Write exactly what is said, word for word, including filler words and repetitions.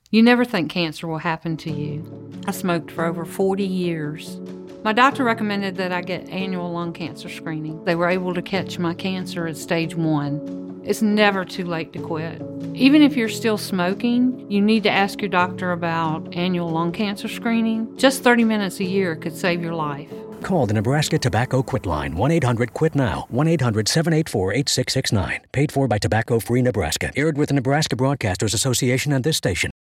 You never think cancer will happen to you. I smoked for over forty years. My doctor recommended that I get annual lung cancer screening. They were able to catch my cancer at stage one. It's never too late to quit. Even if you're still smoking, you need to ask your doctor about annual lung cancer screening. Just thirty minutes a year could save your life. Call the Nebraska Tobacco Quit Line, one eight hundred quit now, one eight hundred seven eight four eight six six nine. Paid for by Tobacco Free Nebraska. Aired with the Nebraska Broadcasters Association and this station.